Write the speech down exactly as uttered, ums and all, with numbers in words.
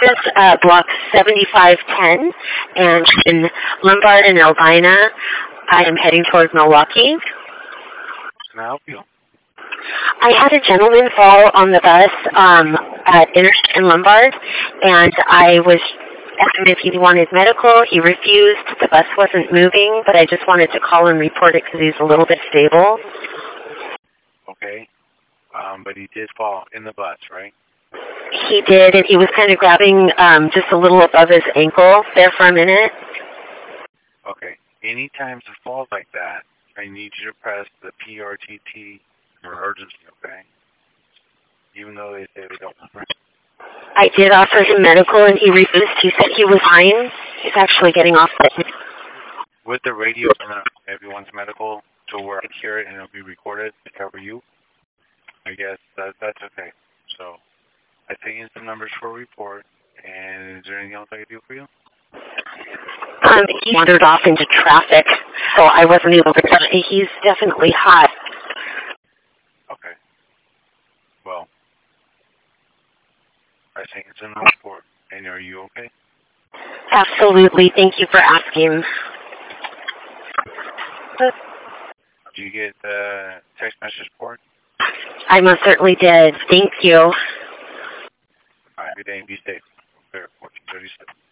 is uh, block seventy-five ten, and in Lombard and Albina, I am heading towards Milwaukee. Can I help you? I had a gentleman fall on the bus um, at Interstate and Lombard, and I was asked him if he wanted medical. He refused. The bus wasn't moving, but I just wanted to call and report it because he's a little bit stable. Okay. Um, but he did fall in the bus, right? He did, and he was kind of grabbing um, just a little above his ankle there for a minute. Okay. Anytime it falls like that, I need you to press the P R T T for urgency, okay? Even though they say they don't. I did offer him medical, and he refused. He said he was fine. He's actually getting off it. With the radio, everyone's medical to where I hear it and it'll be recorded to cover you. I guess that, that's okay. So I take in some numbers for a report, and is there anything else I can do for you? Um, he wandered off into traffic, so I wasn't able to. He's definitely hot. Okay. Well, I think it's in the report. And are you okay? Absolutely. Thank you for asking. Did you get the text message report? I most certainly did. Thank you. All right. Good day and be safe. fourteen thirty-seven.